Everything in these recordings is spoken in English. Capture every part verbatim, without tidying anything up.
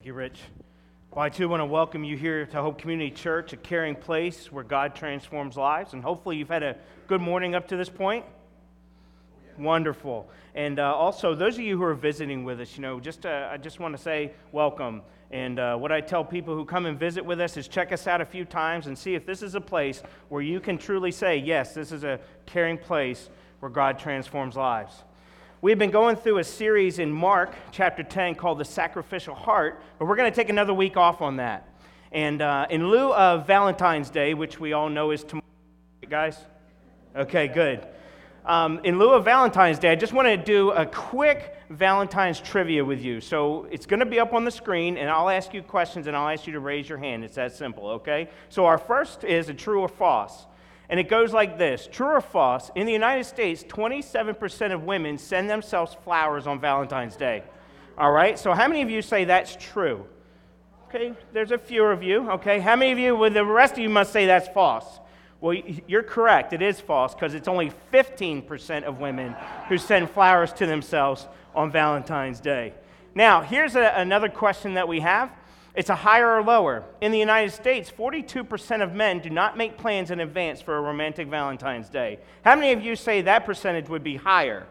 you, Rich. Well, I too want to welcome you here to Hope Community Church, a caring place where God transforms lives. And hopefully you've had a good morning up to this point. Wonderful. And uh, also, those of you who are visiting with us, you know, just uh, I just want to say welcome. And uh, what I tell people who come and visit with us is check us out a few times and see if this is a place where you can truly say, yes, this is a caring place where God transforms lives. We've been going through a series in Mark chapter ten called The Sacrificial Heart, but we're going to take another week off on that. And uh, in lieu of Valentine's Day, which we all know is tomorrow, guys? Okay, good. Um, in lieu of Valentine's Day, I just want to do a quick Valentine's trivia with you. So it's going to be up on the screen, and I'll ask you questions, and I'll ask you to raise your hand. It's that simple, okay? So our first is a true or false. And it goes like this. True or false, in the United States, twenty-seven percent of women send themselves flowers on Valentine's Day. All right? So how many of you say that's true? Okay, there's a few of you. Okay, how many of you, well, the rest of you must say that's false? Well, you're correct. It is false because it's only fifteen percent of women who send flowers to themselves on Valentine's Day. Now, here's a, another question that we have. It's a higher or lower. In the United States, forty-two percent of men do not make plans in advance for a romantic Valentine's Day. How many of you say that percentage would be higher?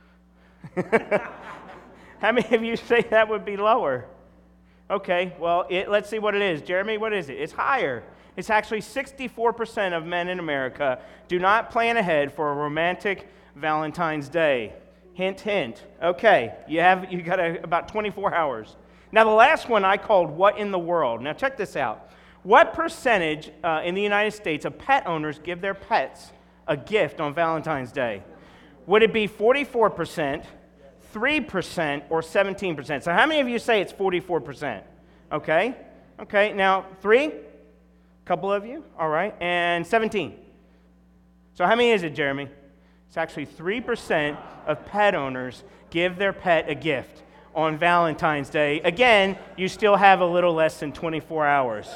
How many of you say that would be lower? Okay, well, it, let's see what it is. Jeremy, what is it? It's higher. It's actually sixty-four percent of men in America do not plan ahead for a romantic Valentine's Day. Hint, hint. Okay, you have you got a, about twenty-four hours. Now, the last one I called What in the World. Now, check this out. What percentage uh, in the United States of pet owners give their pets a gift on Valentine's Day? Would it be forty-four percent, three percent, or seventeen percent? So how many of you say it's forty-four percent? Okay. Okay, now, three? A couple of you? All right. And seventeen. So how many is it, Jeremy? It's actually three percent of pet owners give their pet a gift on Valentine's Day. Again, you still have a little less than twenty-four hours.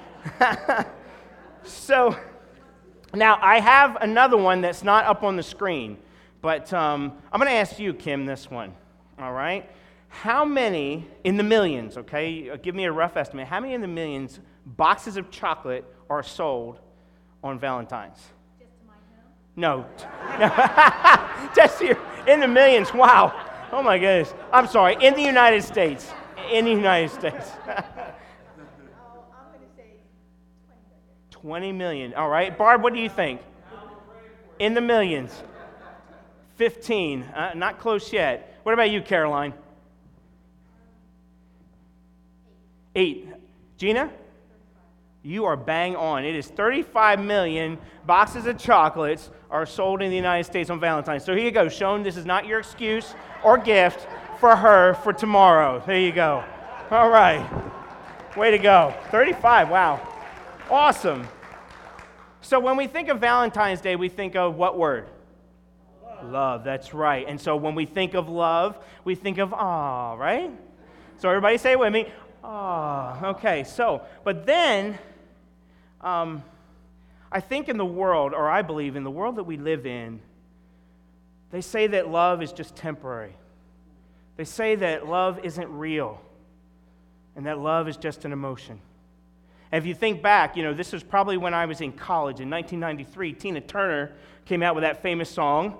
So, now I have another one that's not up on the screen, but um, I'm going to ask you, Kim, this one, all right? How many, in the millions, okay, give me a rough estimate, how many in the millions boxes of chocolate are sold on Valentine's? Just to my home? No. Just here, in the millions, wow. Oh my goodness. I'm sorry, in the United States. In the United States. Oh, I'm going to say twenty million. twenty million. All right. Barb, what do you think? In the millions. fifteen. Uh, not close yet. What about you, Caroline? Eight. Gina? You are bang on. It is thirty-five million boxes of chocolates are sold in the United States on Valentine's. So here you go, Sean. This is not your excuse or gift for her for tomorrow. There you go. All right. Way to go. thirty-five. Wow. Awesome. So when we think of Valentine's Day, we think of what word? Love. Love. That's right. And so when we think of love, we think of aw, right? So everybody say it with me. Aw. Okay. So, but then... Um, I think in the world, or I believe in the world that we live in, they say that love is just temporary. They say that love isn't real, and that love is just an emotion. And if you think back, you know, this was probably when I was in college in nineteen ninety-three. Tina Turner came out with that famous song,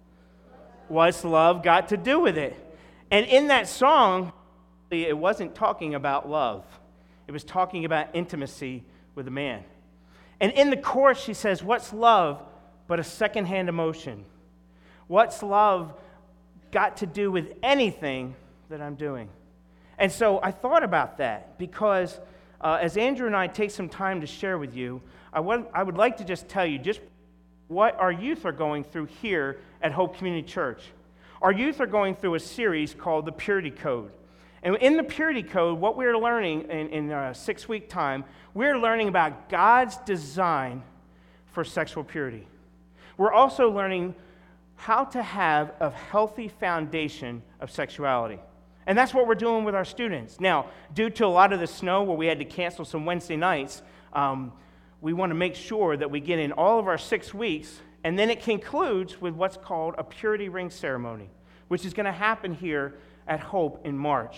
What's Love Got to Do with It? And in that song, it wasn't talking about love. It was talking about intimacy with a man. And in the chorus, she says, what's love but a secondhand emotion? What's love got to do with anything that I'm doing? And so I thought about that because uh, as Andrew and I take some time to share with you, I would, I would like to just tell you just what our youth are going through here at Hope Community Church. Our youth are going through a series called the Purity Code. And in the Purity Code, what we're learning in, in a six-week time, we're learning about God's design for sexual purity. We're also learning how to have a healthy foundation of sexuality. And that's what we're doing with our students. Now, due to a lot of the snow where we had to cancel some Wednesday nights, um, we want to make sure that we get in all of our six weeks, and then it concludes with what's called a purity ring ceremony, which is going to happen here at Hope in March.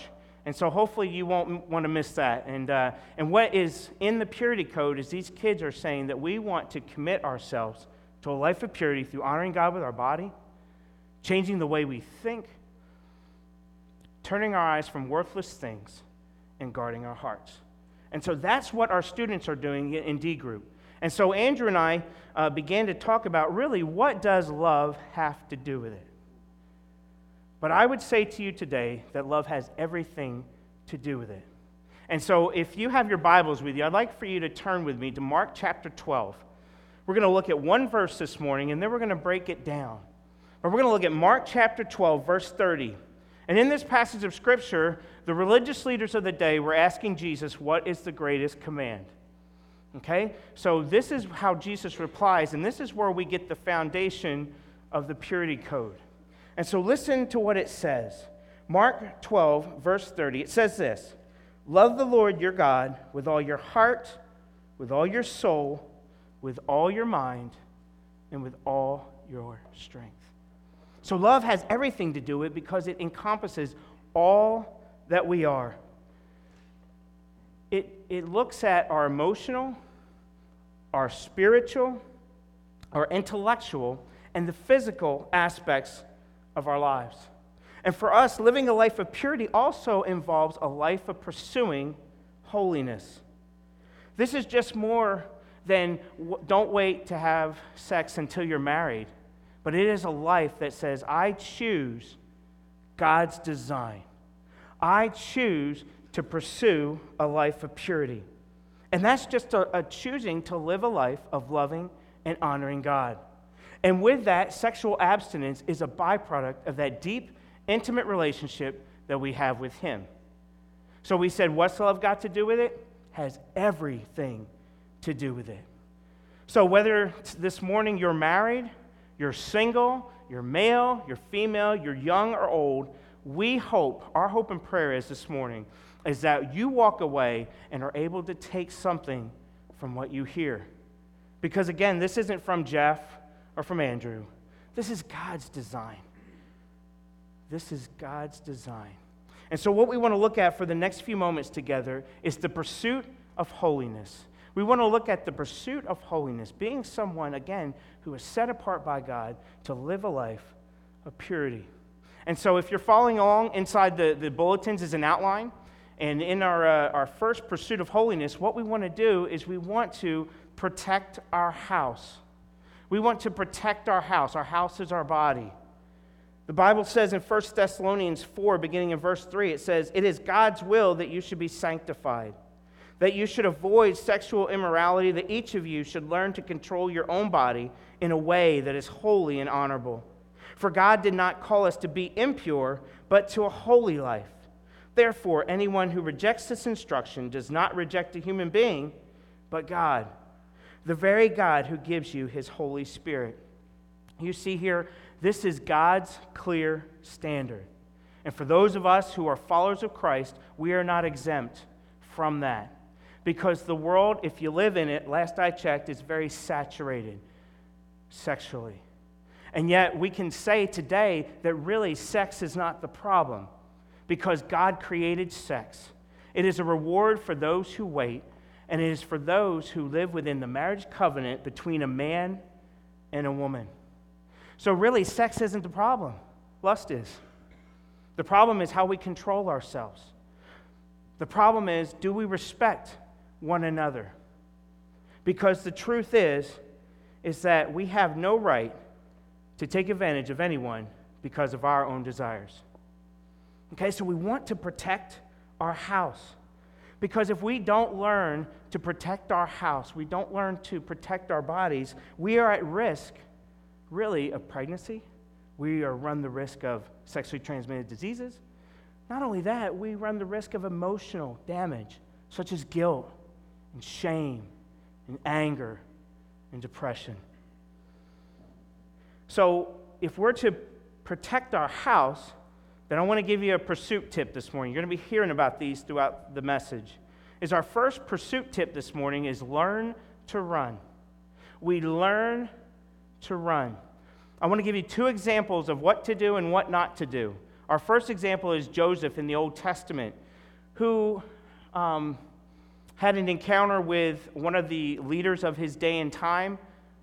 And so hopefully you won't want to miss that. And, uh, and what is in the purity code is these kids are saying that we want to commit ourselves to a life of purity through honoring God with our body, changing the way we think, turning our eyes from worthless things, and guarding our hearts. And so that's what our students are doing in D group. And so Andrew and I uh, began to talk about really what does love have to do with it. But I would say to you today that love has everything to do with it. And so if you have your Bibles with you, I'd like for you to turn with me to Mark chapter twelve. We're going to look at one verse this morning, and then we're going to break it down. But we're going to look at Mark chapter twelve, verse thirty. And in this passage of Scripture, the religious leaders of the day were asking Jesus, what is the greatest command? Okay? So this is how Jesus replies, and this is where we get the foundation of the purity code. And so listen to what it says. Mark twelve, verse thirty. It says this, love the Lord your God with all your heart, with all your soul, with all your mind, and with all your strength. So love has everything to do with it because it encompasses all that we are. It, it looks at our emotional, our spiritual, our intellectual, and the physical aspects of our lives. And for us, living a life of purity also involves a life of pursuing holiness. This is just more than don't wait to have sex until you're married, but it is a life that says, I choose God's design. I choose to pursue a life of purity. And that's just a, a choosing to live a life of loving and honoring God. And with that, sexual abstinence is a byproduct of that deep, intimate relationship that we have with Him. So we said, what's love got to do with it? Has everything to do with it. So whether this morning you're married, you're single, you're male, you're female, you're young or old, we hope, our hope and prayer is this morning, is that you walk away and are able to take something from what you hear. Because again, this isn't from Jeff or from Andrew. This is God's design. This is God's design. And so what we want to look at for the next few moments together is the pursuit of holiness. We want to look at the pursuit of holiness, being someone, again, who is set apart by God to live a life of purity. And so if you're following along, inside the, the bulletins is an outline. And in our, uh, our first pursuit of holiness, what we want to do is we want to protect our house. We want to protect our house. Our house is our body. The Bible says in First Thessalonians four, beginning in verse three, it says, it is God's will that you should be sanctified, that you should avoid sexual immorality, that each of you should learn to control your own body in a way that is holy and honorable. For God did not call us to be impure, but to a holy life. Therefore, anyone who rejects this instruction does not reject a human being, but God, the very God who gives you His Holy Spirit. You see here, this is God's clear standard. And for those of us who are followers of Christ, we are not exempt from that. Because the world, if you live in it, last I checked, is very saturated sexually. And yet we can say today that really sex is not the problem, because God created sex. It is a reward for those who wait, and it is for those who live within the marriage covenant between a man and a woman. So really, sex isn't the problem. Lust is. The problem is how we control ourselves. The problem is, do we respect one another? Because the truth is, is that we have no right to take advantage of anyone because of our own desires. Okay, so we want to protect our house. Because if we don't learn to protect our house, we don't learn to protect our bodies, we are at risk, really, of pregnancy. We are run the risk of sexually transmitted diseases. Not only that, we run the risk of emotional damage, such as guilt and shame and anger and depression. So if we're to protect our house, then I want to give you a pursuit tip this morning. You're going to be hearing about these throughout the message. Is our first pursuit tip this morning is learn to run. We learn to run. I want to give you two examples of what to do and what not to do. Our first example is Joseph in the Old Testament. who um, had an encounter with one of the leaders of his day and time,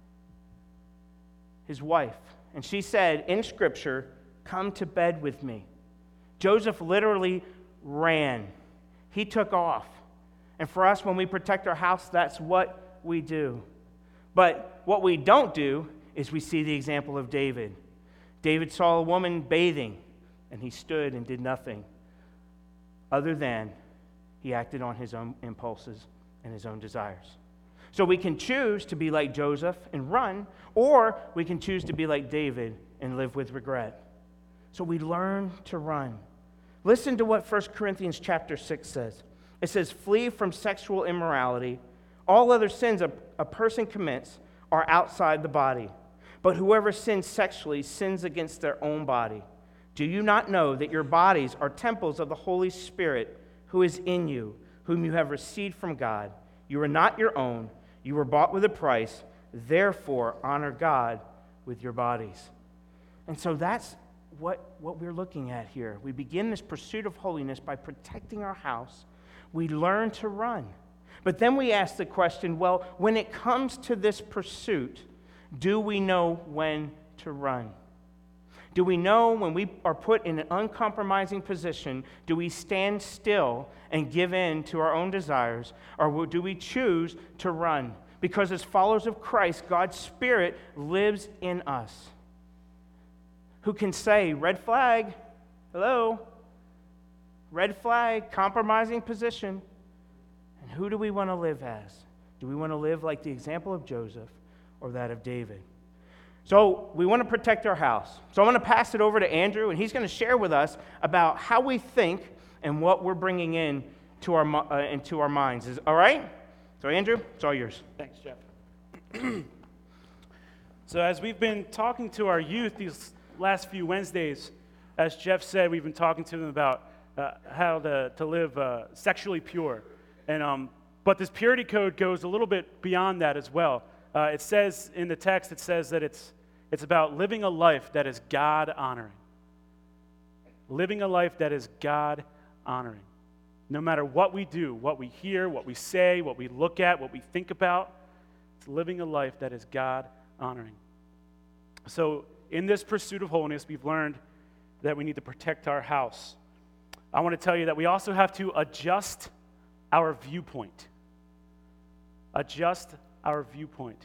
his wife. And she said, in Scripture, "Come to bed with me." Joseph literally ran. He took off. And for us, when we protect our house, that's what we do. But what we don't do is we see the example of David. David saw a woman bathing, and he stood and did nothing other than he acted on his own impulses and his own desires. So we can choose to be like Joseph and run, or we can choose to be like David and live with regret. So we learn to run. Listen to what First Corinthians chapter six says. It says, "Flee from sexual immorality. All other sins a, a person commits are outside the body. But whoever sins sexually sins against their own body. Do you not know that your bodies are temples of the Holy Spirit who is in you, whom you have received from God? You are not your own. You were bought with a price. Therefore, honor God with your bodies." And so that's what, what we're looking at here. We begin this pursuit of holiness by protecting our house. We learn to run. But then we ask the question, well, when it comes to this pursuit, do we know when to run? Do we know when we are put in an uncompromising position, do we stand still and give in to our own desires, or do we choose to run? Because as followers of Christ, God's Spirit lives in us. Who can say, red flag, hello, red flag, compromising position. And who do we want to live as? Do we want to live like the example of Joseph or that of David? So we want to protect our house. So I'm going to pass it over to Andrew, and he's going to share with us about how we think and what we're bringing in to our, uh, into our minds. Is, all right? So Andrew, it's all yours. Thanks, Jeff. So as we've been talking to our youth these last few Wednesdays, as Jeff said, we've been talking to them about uh, how to, to live uh, sexually pure. And um, but this purity code goes a little bit beyond that as well. Uh, it says in the text, it says that it's it's about living a life that is God-honoring. Living a life that is God-honoring. No matter what we do, what we hear, what we say, what we look at, what we think about, it's living a life that is God-honoring. So in this pursuit of holiness, we've learned that we need to protect our house. I want to tell you that we also have to adjust our viewpoint. Adjust our viewpoint.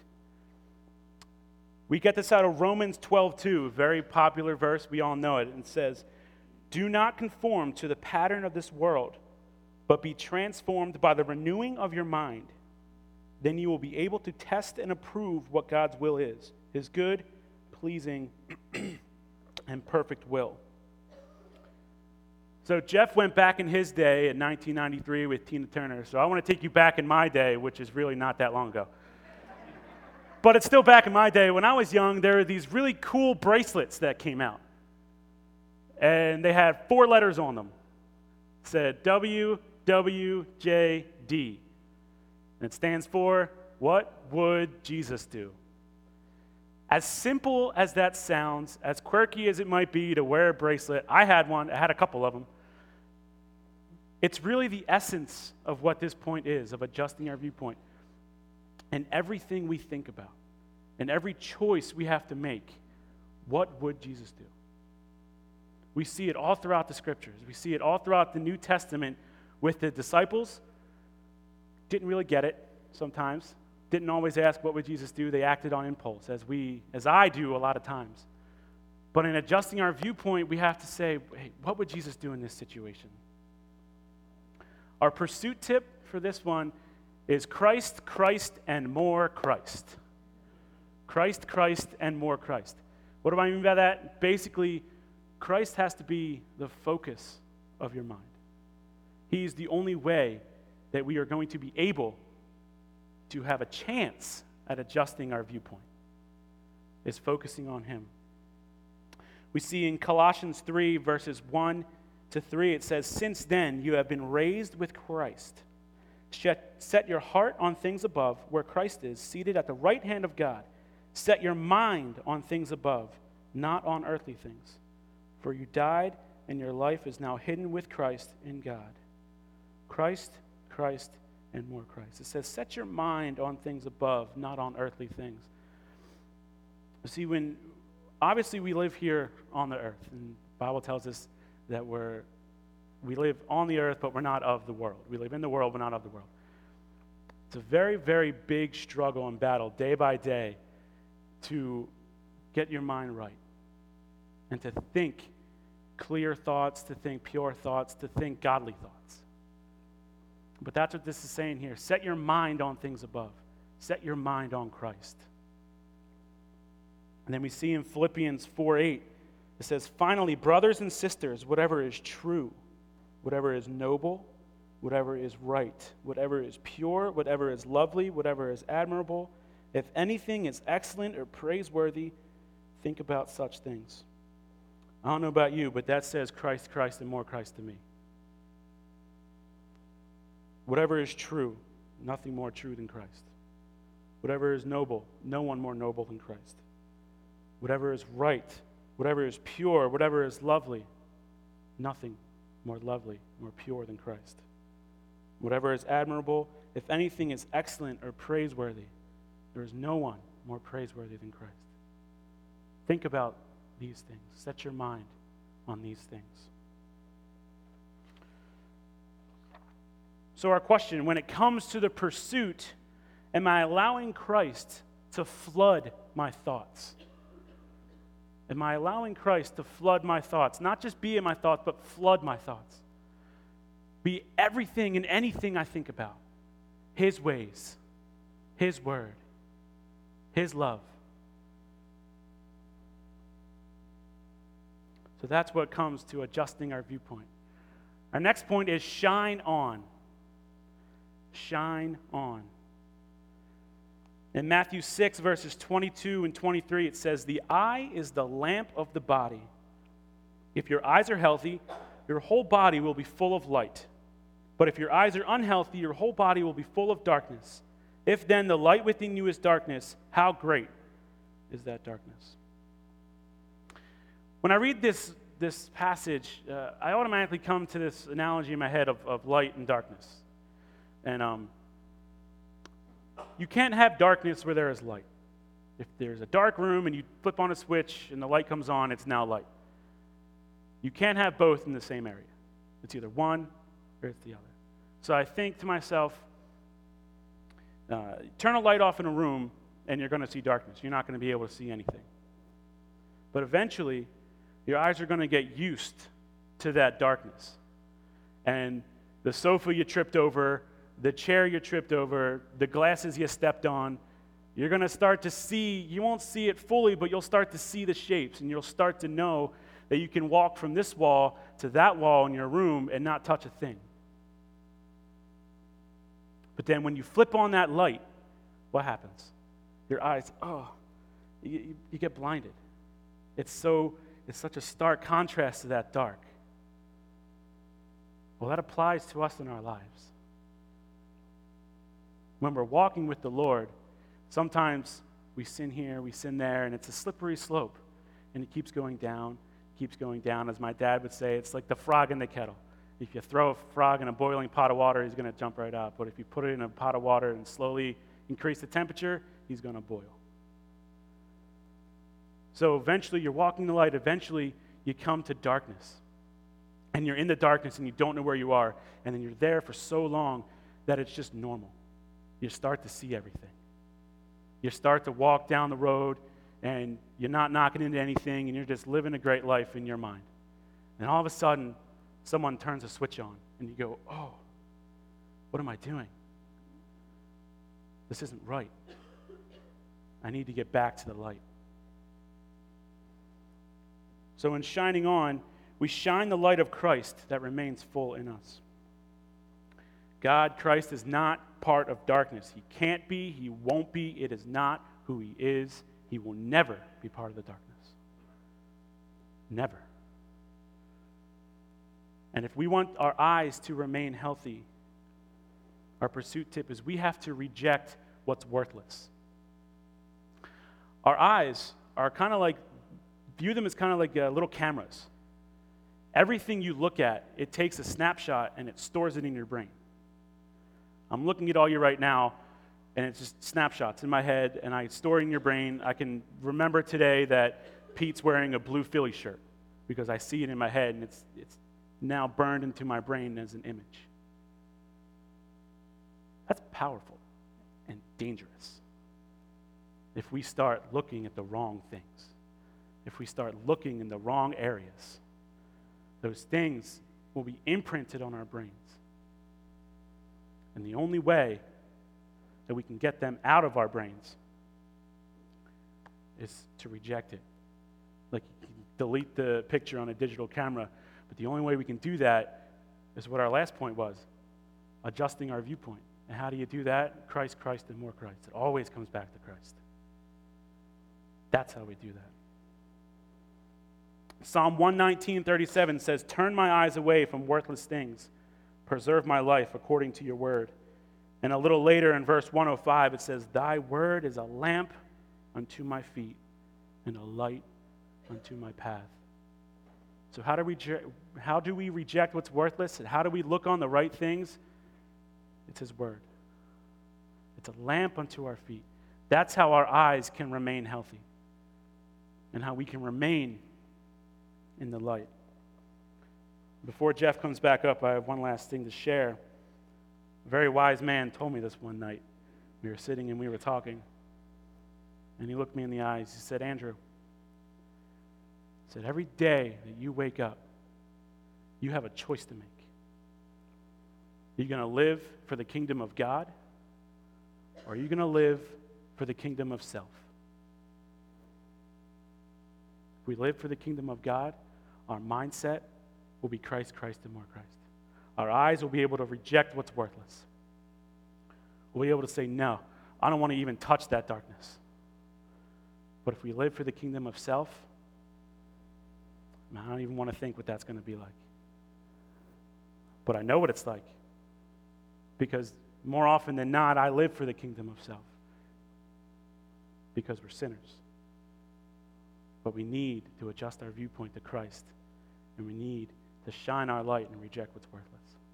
We get this out of Romans twelve two, a very popular verse. We all know it. And it says, "Do not conform to the pattern of this world, but be transformed by the renewing of your mind. Then you will be able to test and approve what God's will is, his good, pleasing, and perfect will." So Jeff went back in his day in nineteen ninety-three with Tina Turner. So I want to take you back in my day, which is really not that long ago. But it's still back in my day. When I was young, there were these really cool bracelets that came out. And they had four letters on them. It said W W J D. And it stands for, what would Jesus do? As simple as that sounds, as quirky as it might be to wear a bracelet, I had one, I had a couple of them. It's really the essence of what this point is, of adjusting our viewpoint. And everything we think about, and every choice we have to make, what would Jesus do? We see it all throughout the Scriptures. We see it all throughout the New Testament with the disciples. Didn't really get it sometimes. Didn't always ask what would Jesus do. They acted on impulse, as we, as I do a lot of times. But in adjusting our viewpoint, we have to say, hey, what would Jesus do in this situation? Our pursuit tip for this one is Christ, Christ, and more Christ. Christ, Christ, and more Christ. What do I mean by that? Basically, Christ has to be the focus of your mind. He's the only way that we are going to be able to have a chance at adjusting our viewpoint, is focusing on him. We see in Colossians three, verses one to three, it says, "Since then you have been raised with Christ. Set your heart on things above, where Christ is, seated at the right hand of God. Set your mind on things above, not on earthly things. For you died, and your life is now hidden with Christ in God. Christ, Christ, and more Christ. It says, set your mind on things above, not on earthly things. See, when, obviously we live here on the earth, and the Bible tells us that we're, we live on the earth, but we're not of the world. We live in the world, but not of the world. It's a very, very big struggle and battle, day by day, to get your mind right and to think clear thoughts, to think pure thoughts, to think godly thoughts. But that's what this is saying here. Set your mind on things above. Set your mind on Christ. And then we see in Philippians four eight, it says, finally, brothers and sisters, whatever is true, whatever is noble, whatever is right, whatever is pure, whatever is lovely, whatever is admirable, if anything is excellent or praiseworthy, think about such things. I don't know about you, but that says Christ, Christ, and more Christ to me. Whatever is true, nothing more true than Christ. Whatever is noble, no one more noble than Christ. Whatever is right, whatever is pure, whatever is lovely, nothing more lovely, more pure than Christ. Whatever is admirable, if anything is excellent or praiseworthy, there is no one more praiseworthy than Christ. Think about these things. Set your mind on these things. So our question, when it comes to the pursuit, am I allowing Christ to flood my thoughts? Am I allowing Christ to flood my thoughts? Not just be in my thoughts, but flood my thoughts. Be everything and anything I think about. His ways, His word, His love. So that's what comes to adjusting our viewpoint. Our next point is shine on. Shine on. In Matthew six, verses twenty-two and twenty-three, it says, the eye is the lamp of the body. If your eyes are healthy, your whole body will be full of light. But if your eyes are unhealthy, your whole body will be full of darkness. If then the light within you is darkness, how great is that darkness? When I read this, this passage, uh, I automatically come to this analogy in my head of, of light and darkness. And um, you can't have darkness where there is light. If there's a dark room and you flip on a switch and the light comes on, it's now light. You can't have both in the same area. It's either one or it's the other. So I think to myself, uh, turn a light off in a room and you're going to see darkness. You're not going to be able to see anything. But eventually, your eyes are going to get used to that darkness. And the sofa you tripped over, the chair you tripped over, the glasses you stepped on, you're going to start to see, you won't see it fully, but you'll start to see the shapes, and you'll start to know that you can walk from this wall to that wall in your room and not touch a thing. But then when you flip on that light, what happens? Your eyes, oh, you, you, you get blinded. It's so, it's such a stark contrast to that dark. Well, that applies to us in our lives. When we're walking with the Lord, sometimes we sin here, we sin there, and it's a slippery slope. And it keeps going down, keeps going down. As my dad would say, it's like the frog in the kettle. If you throw a frog in a boiling pot of water, he's going to jump right out. But if you put it in a pot of water and slowly increase the temperature, he's going to boil. So eventually you're walking the light. Eventually you come to darkness. And you're in the darkness and you don't know where you are. And then you're there for so long that it's just normal. You start to see everything. You start to walk down the road and you're not knocking into anything and you're just living a great life in your mind. And all of a sudden, someone turns a switch on and you go, oh, what am I doing? This isn't right. I need to get back to the light. So in shining on, we shine the light of Christ that remains full in us. God, Christ, is not part of darkness. He can't be. He won't be. It is not who he is. He will never be part of the darkness. Never. And if we want our eyes to remain healthy, our pursuit tip is we have to reject what's worthless. Our eyes are kind of like, view them as kind of like uh, little cameras. Everything you look at, it takes a snapshot and it stores it in your brain. I'm looking at all you right now, and it's just snapshots in my head, and I store it in your brain. I can remember today that Pete's wearing a blue Philly shirt because I see it in my head, and it's it's now burned into my brain as an image. That's powerful and dangerous if we start looking at the wrong things, if we start looking in the wrong areas. Those things will be imprinted on our brains. And the only way that we can get them out of our brains is to reject it. Like, you can delete the picture on a digital camera, but the only way we can do that is what our last point was, adjusting our viewpoint. And how do you do that? Christ, Christ, and more Christ. It always comes back to Christ. That's how we do that. Psalm one nineteen, thirty-seven says, "Turn my eyes away from worthless things. Preserve my life according to your word." And a little later in verse one oh five, it says, "Thy word is a lamp unto my feet and a light unto my path." So how do we, how do we reject what's worthless? And how do we look on the right things? It's his word. It's a lamp unto our feet. That's how our eyes can remain healthy and how we can remain in the light. Before Jeff comes back up, I have one last thing to share. A very wise man told me this one night. We were sitting and we were talking, and he looked me in the eyes. He said, "Andrew," he said, "every day that you wake up, you have a choice to make. Are you going to live for the kingdom of God, or are you going to live for the kingdom of self?" If we live for the kingdom of God, our mindset will be Christ, Christ, and more Christ. Our eyes will be able to reject what's worthless. We'll be able to say, no, I don't want to even touch that darkness. But if we live for the kingdom of self, I don't even want to think what that's going to be like. But I know what it's like, because more often than not, I live for the kingdom of self, because we're sinners. But we need to adjust our viewpoint to Christ, and we need to shine our light and reject what's worthless.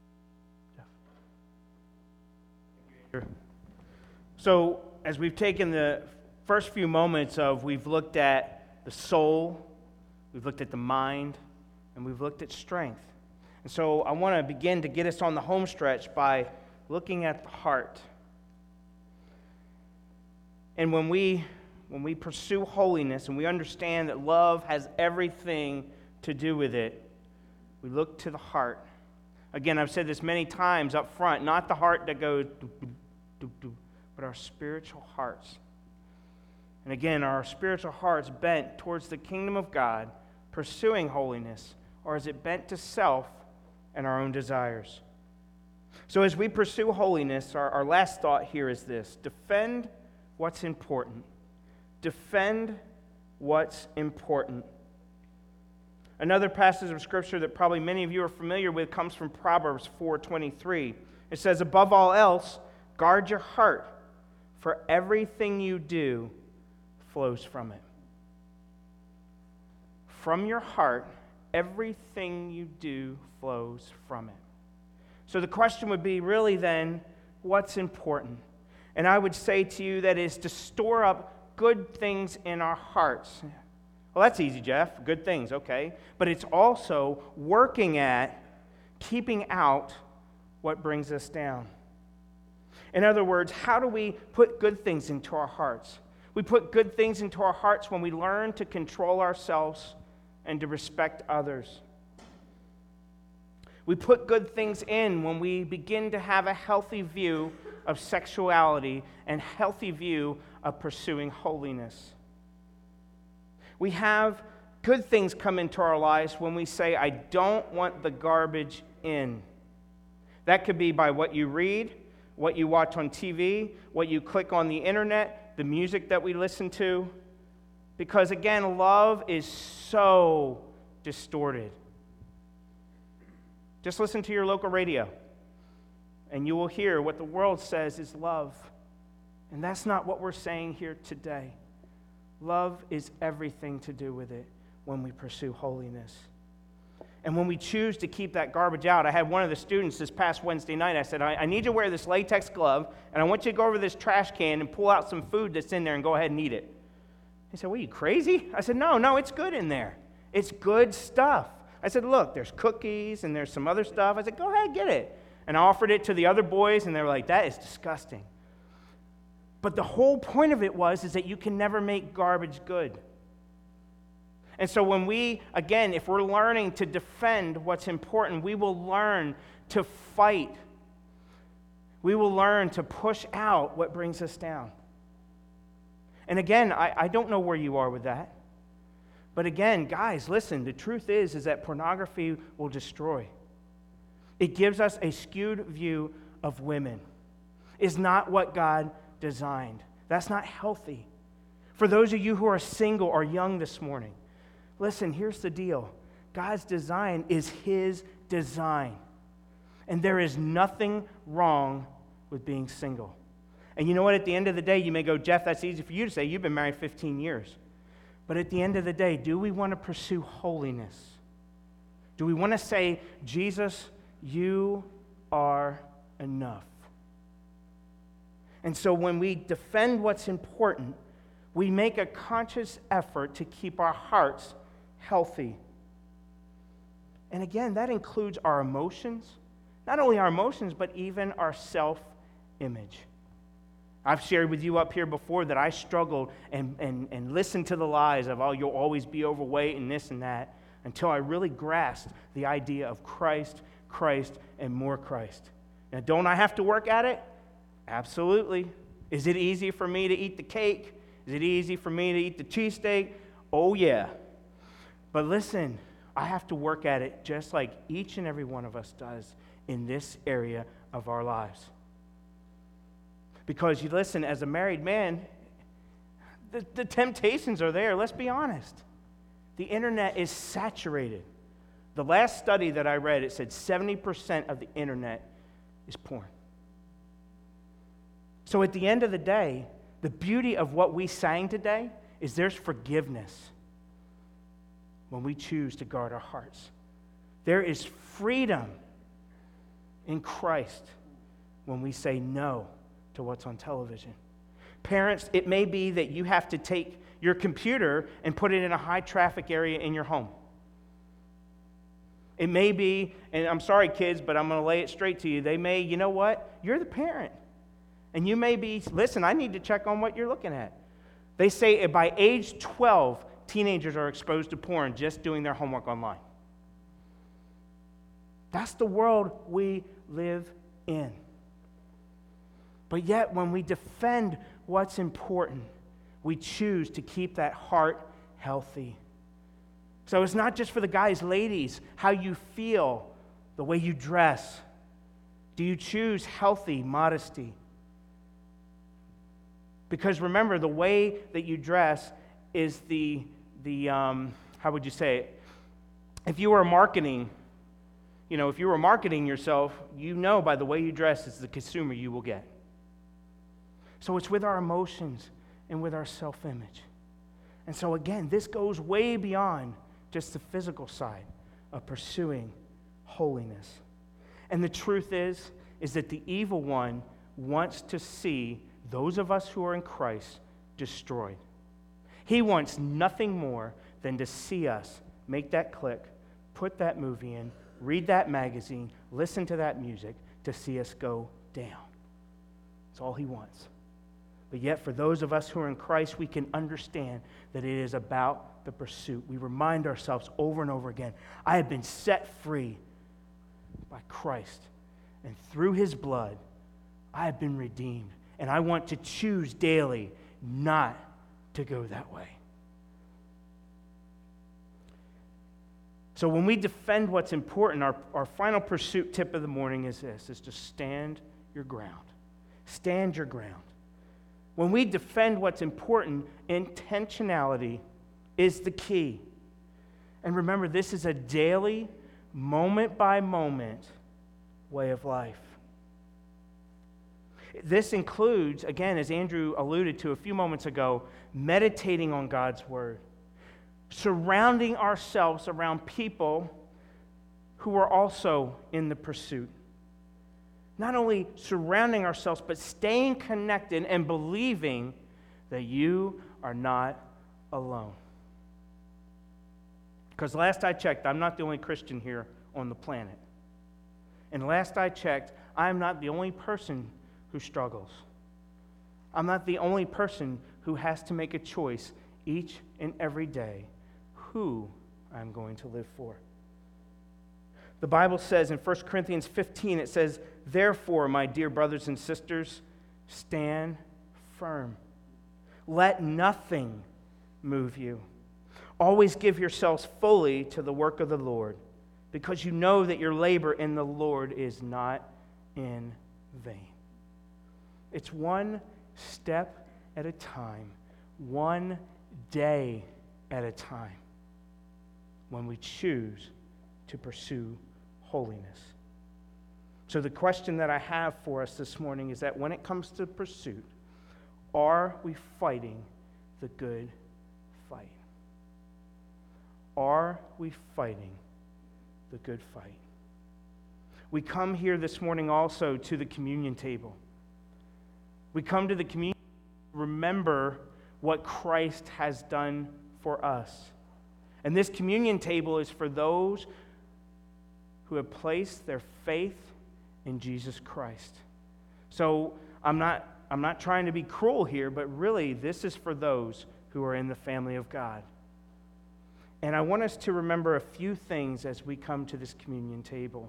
Jeff? So, as we've taken the first few moments of, we've looked at the soul, we've looked at the mind, and we've looked at strength. And so I want to begin to get us on the home stretch by looking at the heart. And when we when we pursue holiness and we understand that love has everything to do with it, we look to the heart. Again, I've said this many times up front, not the heart that goes do, do, do, do, but our spiritual hearts. And again, our spiritual hearts bent towards the kingdom of God, pursuing holiness, or is it bent to self and our own desires? So as we pursue holiness, our, our last thought here is this: defend what's important. Defend what's important. Another passage of Scripture that probably many of you are familiar with comes from Proverbs four twenty-three. It says, "Above all else, guard your heart, for everything you do flows from it." From your heart, everything you do flows from it. So the question would be, really then, what's important? And I would say to you that is to store up good things in our hearts. Well, that's easy, Jeff. Good things, okay. But it's also working at keeping out what brings us down. In other words, how do we put good things into our hearts? We put good things into our hearts when we learn to control ourselves and to respect others. We put good things in when we begin to have a healthy view of sexuality and healthy view of pursuing holiness. We have good things come into our lives when we say, I don't want the garbage in. That could be by what you read, what you watch on T V, what you click on the internet, the music that we listen to. Because again, love is so distorted. Just listen to your local radio, and you will hear what the world says is love. And that's not what we're saying here today. Love is everything to do with it when we pursue holiness. And when we choose to keep that garbage out, I had one of the students this past Wednesday night, I said, I, I need you to wear this latex glove, and I want you to go over this trash can and pull out some food that's in there and go ahead and eat it. He said, what, are you crazy? I said, no, no, it's good in there. It's good stuff. I said, look, there's cookies and there's some other stuff. I said, go ahead, get it. And I offered it to the other boys, and they were like, that is disgusting. But the whole point of it was is that you can never make garbage good. And so when we, again, if we're learning to defend what's important, we will learn to fight. We will learn to push out what brings us down. And again, I, I don't know where you are with that. But again, guys, listen, the truth is, is that pornography will destroy. It gives us a skewed view of women. It's not what God designed. That's not healthy. For those of you who are single or young this morning, listen, here's the deal. God's design is His design. And there is nothing wrong with being single. And you know what? At the end of the day, you may go, Jeff, that's easy for you to say. You've been married fifteen years. But at the end of the day, do we want to pursue holiness? Do we want to say, Jesus, you are enough? And so when we defend what's important, we make a conscious effort to keep our hearts healthy. And again, that includes our emotions, not only our emotions, but even our self-image. I've shared with you up here before that I struggled and, and, and listened to the lies of, oh, you'll always be overweight and this and that, until I really grasped the idea of Christ, Christ, and more Christ. Now, don't I have to work at it? Absolutely. Is it easy for me to eat the cake? Is it easy for me to eat the cheesesteak? Oh, yeah. But listen, I have to work at it just like each and every one of us does in this area of our lives. Because you listen, as a married man, the, the temptations are there. Let's be honest. The internet is saturated. The last study that I read, it said seventy percent of the internet is porn. So at the end of the day, the beauty of what we sang today is there's forgiveness when we choose to guard our hearts. There is freedom in Christ when we say no to what's on television. Parents, it may be that you have to take your computer and put it in a high traffic area in your home. It may be, and I'm sorry kids, but I'm going to lay it straight to you, they may, you know what? You're the parent. And you may be, listen, I need to check on what you're looking at. They say by age twelve, teenagers are exposed to porn just doing their homework online. That's the world we live in. But yet, when we defend what's important, we choose to keep that heart healthy. So it's not just for the guys, ladies, how you feel, the way you dress. Do you choose healthy modesty? Because remember, the way that you dress is the, the um, how would you say it? If you were marketing, you know, if you were marketing yourself, you know by the way you dress is the consumer you will get. So it's with our emotions and with our self-image. And so again, this goes way beyond just the physical side of pursuing holiness. And the truth is, is that the evil one wants to see those of us who are in Christ destroyed. He wants nothing more than to see us make that click, put that movie in, read that magazine, listen to that music, to see us go down. That's all he wants. But yet, for those of us who are in Christ, we can understand that it is about the pursuit. We remind ourselves over and over again, I have been set free by Christ. And through his blood, I have been redeemed. And I want to choose daily not to go that way. So when we defend what's important, our, our final pursuit tip of the morning is this, is to stand your ground. Stand your ground. When we defend what's important, intentionality is the key. And remember, this is a daily, moment-by-moment way of life. This includes, again, as Andrew alluded to a few moments ago, meditating on God's word, surrounding ourselves around people who are also in the pursuit. Not only surrounding ourselves, but staying connected and believing that you are not alone. Because last I checked, I'm not the only Christian here on the planet. And last I checked, I'm not the only person who struggles. I'm not the only person who has to make a choice each and every day who I'm going to live for. The Bible says in First Corinthians fifteen, it says, "Therefore, my dear brothers and sisters, stand firm. Let nothing move you. Always give yourselves fully to the work of the Lord, because you know that your labor in the Lord is not in vain." It's one step at a time, one day at a time, when we choose to pursue holiness. So the question that I have for us this morning is that when it comes to pursuit, are we fighting the good fight? Are we fighting the good fight? We come here this morning also to the communion table. We come to the communion, remember what Christ has done for us. And this communion table is for those who have placed their faith in Jesus Christ. So I'm not, I'm not trying to be cruel here, but really this is for those who are in the family of God. And I want us to remember a few things as we come to this communion table.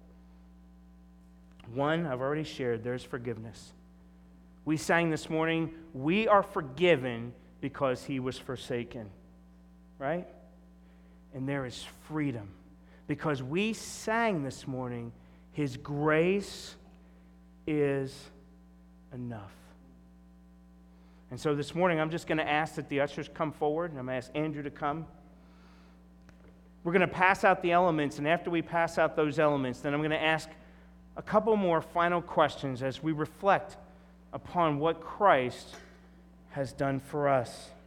One, I've already shared, there's forgiveness. We sang this morning, we are forgiven because he was forsaken, right? And there is freedom because we sang this morning, his grace is enough. And so this morning, I'm just going to ask that the ushers come forward, and I'm going to ask Andrew to come. We're going to pass out the elements, and after we pass out those elements, then I'm going to ask a couple more final questions as we reflect upon what Christ has done for us.